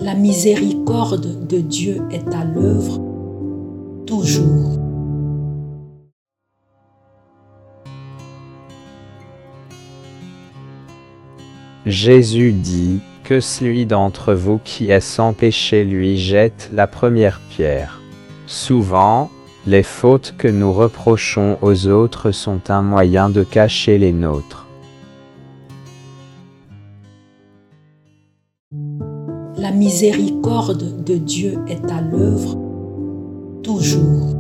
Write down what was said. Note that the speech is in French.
La miséricorde de Dieu est à l'œuvre toujours. Jésus dit, que celui d'entre vous qui est sans péché lui jette la première pierre. Souvent, les fautes que nous reprochons aux autres sont un moyen de cacher les nôtres. La miséricorde de Dieu est à l'œuvre toujours.